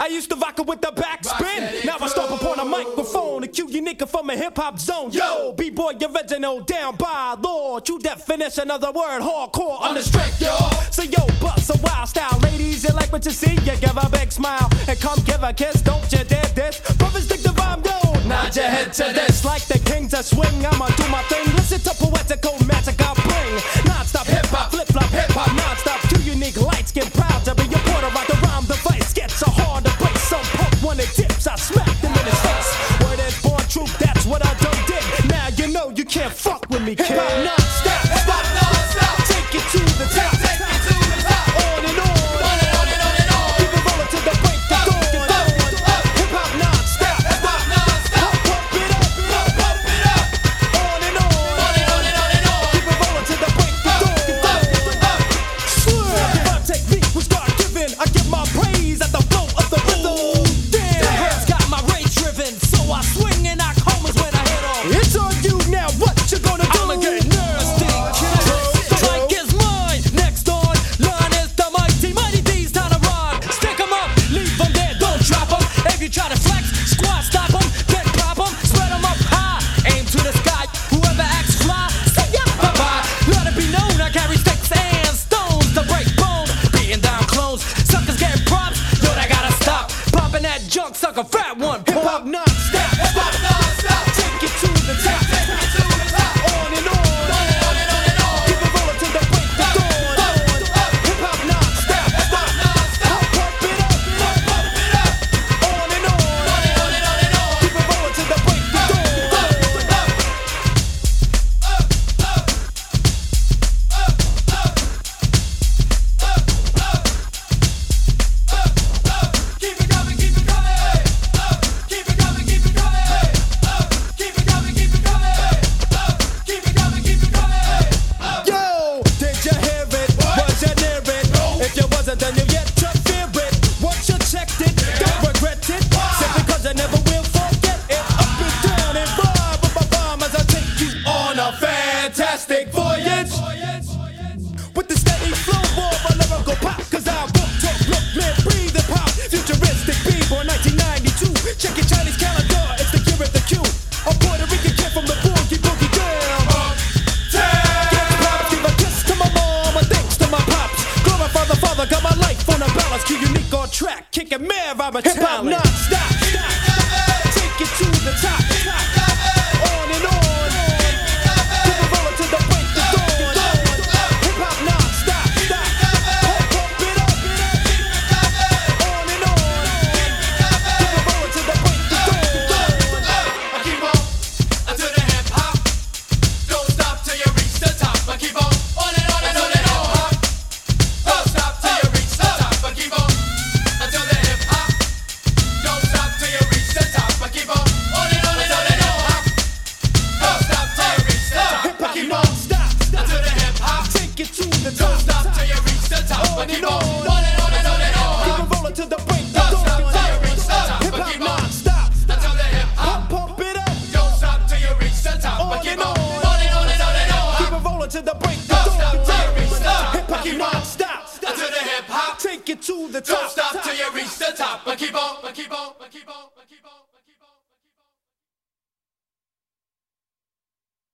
used to rock it with the backspin. Now I stomp upon a microphone, a cue unique from a hip-hop zone. Yo, B-boy original, down by law. True definition of the word hardcore on the strict, yo. So yo, bust a wild style. Ladies, you like what you see, you give a big smile. And come give a kiss, don't you dare diss. Brothers dig the rhyme, yo. Nod your head to this. Like the kings that swing, I'ma do my thing. Listen to poetical magic I bring. Non-stop hip-hop, flip-flop, hip-hop, non-stop. Two unique lights, get proud to be a part of the rhyme device. Gets so hard to break. Some punk when it dips, I smack them in his face. Word is born truth, that's what I done did. Now you know you can't fuck with me, kid. Hip-hop non-stop, hip-hop non-stop. Take it to the top, take it to the top. On and on, on and on and on and on. Keep it rolling till the break of dawn. Hip-hop non-stop, hip-hop non-stop. Pump it up, pump it up. On and on, on and on and on and on. Keep it rolling till the break of dawn. Swear, if I take me, we start giving. I give my praise at the flow of the rhythm. Damn, the head's got my rage driven, so I swing and knock homers when I hit off. It's on you now, what you gonna do? I'ma get nasty, kid. The mic is mine. Next on line is the mighty, mighty D's time to rhyme. Stick 'em up, leave 'em there, don't drop 'em. If you try to flex, squat, stop 'em, then pop 'em, spread 'em up high. Aim to the sky, whoever acts fly, say ya, bye-bye. Let it be known, I carry sticks and stones to break bones. Beating down clones, suckers getting props, yo, they gotta stop. Popping that junk, sucker, fat one. Hip-hop non-stop, hip-hop non-stop. Take it to the top, take it to the top. On and on, on and on and on and on. Keep it rolling till the break of dawn. Hip-hop non-stop, hip-hop non-stop. Pump it up, pump it up. On and on, on and on and on and on. Keep it rolling till the break of dawn. Keep it coming, keep it coming. Keep it coming, keep it coming. Keep it coming, keep it coming. Keep it coming, keep it coming. Yo, did you hear it? Was you near it? If you wasn't, then you yet to fear it. Once you checked it, don't regret it. Simply 'cause I never will forget it. Up and down and vibe with my rhyme as I take you on a fantastic voyage. With the steady flow of a lyrical pop, 'cause I walk, talk, look, live, breathe, and pop. Futuristic B-boy 1992. Check your Chinese calendar, it's the year of the Q. A Puerto Rican kid from the boogie boogie down. Get props, give a kiss to my mom, and thanks to my pops. Glorify the Father, got my life on a balance. Keep unique on track, kicking mad, I'm a talent. Hip-hop non-stop, take it to the top. On and on, keep it rolling till the break of dawn. Hip-hop non-stop, pump it up. On and on, keep it rolling till the break of dawn. I keep on until the hip hop. Don't stop till you reach the top. I keep on and on and on and on. Don't stop till you reach the top. I keep on until the hip hop. Don't stop till you reach the top. I keep on and on and on and on. Don't stop till you reach the top. I keep on Non-stop, until the hip hop. take it to the Don't top. stop till you reach the top. I keep on and on and on and Keep on. it rolling till the break of Don't stop dawn. till you reach the top. I Hip-hop keep on non-stop, until the hip hop. pump it up. Don't stop till you reach the top. I keep on and on and on and on. Keep it rolling till the break of Don't stop till you reach dawn. the top. Hip-hop Keep on non-stop, until the hip hop. take it to the Don't top. stop till you reach the top. I keep on.